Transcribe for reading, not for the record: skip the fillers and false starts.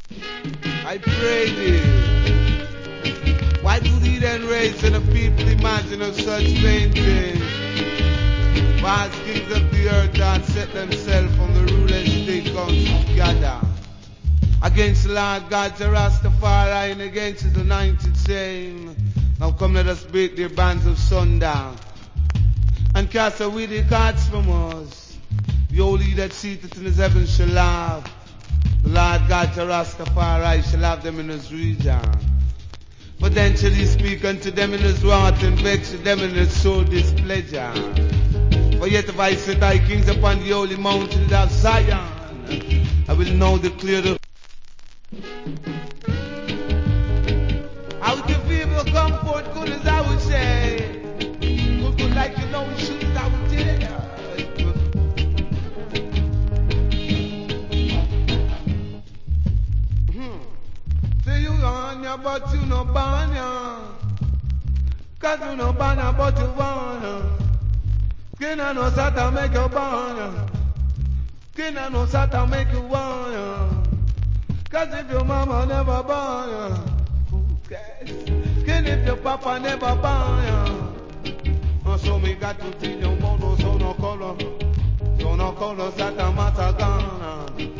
I pray thee. Why do thee then raise and the people imagine of such vain things? Vast kings of the earth that set themselves on the rulers state council gather against the Lord God Rastafari and against his anointed, saying, now come let us break their bands of sundown and cast away their cards from us. The holy that seated in his heaven shall laugh. The Lord God Rastafari shall have them in his region. But then shall he speak unto them in his wrath and vex them in his soul displeasure. For yet if I set thy kings upon the holy mountain of Zion, I will now declare the how the people come forth good as I would say. Good like you know shoes I would tell you. Say you on ya but you no ban ya. Cause you no ban ya but you want ya. Kina no sata make you ban ya. Kina no sata make you want ya. Cause if your mama never born ya, who cares? Skin if your papa never born ya. And so me got to tell you about no son no color. So no color sata matagana.